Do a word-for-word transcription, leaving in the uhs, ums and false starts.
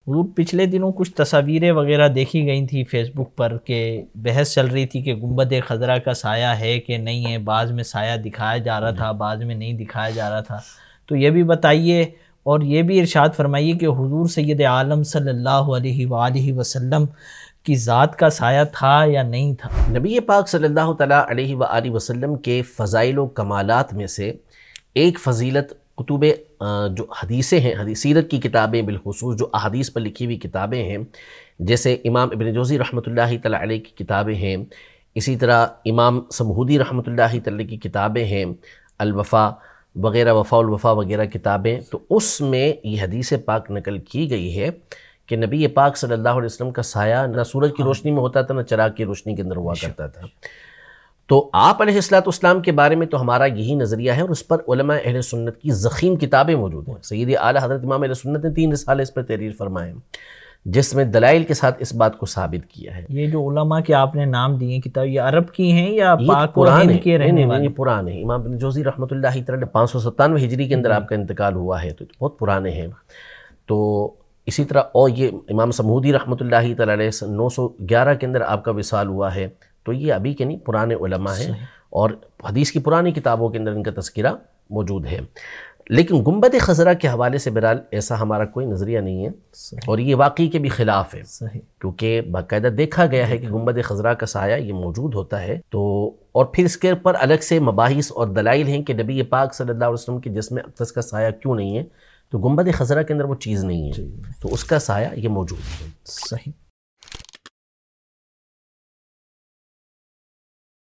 حضور پچھلے دنوں کچھ تصاویریں وغیرہ دیکھی گئی تھی فیس بک پر کہ بحث چل رہی تھی کہ گنبد خضرا کا سایہ ہے کہ نہیں ہے، بعض میں سایہ دکھایا جا رہا تھا، بعض میں نہیں دکھایا جا رہا تھا، تو یہ بھی بتائیے اور یہ بھی ارشاد فرمائیے کہ حضور سید عالم صلی اللہ علیہ وآلہ وسلم کی ذات کا سایہ تھا یا نہیں تھا؟ نبی پاک صلی اللہ تعالیٰ علیہ وآلہ وسلم کے فضائل و کمالات میں سے ایک فضیلت کتب جو حدیثیں ہیں، حدیث سیرت کی کتابیں بالخصوص جو احادیث پر لکھی ہوئی کتابیں ہیں، جیسے امام ابن جوزی رحمۃ اللہ تعالیٰ علیہ کی کتابیں ہیں، اسی طرح امام سمہودی رحمۃ اللہ تعالیٰ کی کتابیں ہیں، الوفا وغیرہ، وفا الوفا وغیرہ کتابیں، تو اس میں یہ حدیث پاک نقل کی گئی ہے کہ نبی پاک صلی اللہ علیہ وسلم کا سایہ نہ سورج کی روشنی میں ہوتا تھا نہ چراغ کی روشنی کے اندر ہوا کرتا تھا۔ تو آپ علیہ الصلوۃ والسلام کے بارے میں تو ہمارا یہی نظریہ ہے، اور اس پر علماء اہل سنت کی ضخیم کتابیں موجود ہیں۔ سید اعلیٰ حضرت امام اہل سنت نے تین رسالے اس پر تحریر فرمائے ہیں جس میں دلائل کے ساتھ اس بات کو ثابت کیا ہے۔ یہ جو علماء کے آپ نے نام دیے کتاب، یہ عرب کی ہیں یا پاک و قرآن ہند کے رہنے والے؟ یہ پرانے ہیں۔ امام ابن جوزی رحمۃ اللہ تعالیٰ پانچ سو ستانوے ہجری کے اندر آپ کا انتقال ہوا ہے، تو بہت پرانے ہیں۔ تو اسی طرح اور یہ امام سمہودی رحمۃ اللہ تعالیٰ علیہ نو سو گیارہ کے اندر آپ کا وصال ہوا ہے، تو یہ ابھی کے نہیں پرانے علماء ہیں، اور حدیث کی پرانی کتابوں کے اندر ان کا تذکرہ موجود ہے۔ لیکن گنبد خضرا کے حوالے سے بہرحال ایسا ہمارا کوئی نظریہ نہیں ہے، اور یہ واقعی کے بھی خلاف ہے، کیونکہ باقاعدہ دیکھا گیا ہے کہ گنبد خضرا کا سایہ یہ موجود ہوتا ہے۔ تو اور پھر اس کے پر الگ سے مباحث اور دلائل ہیں کہ نبی پاک صلی اللہ علیہ وسلم کے جسم اقدس کا سایہ کیوں نہیں ہے، تو گنبد خضرا کے اندر وہ چیز نہیں ہے، تو اس کا سایہ یہ موجود ہے۔ صحیح۔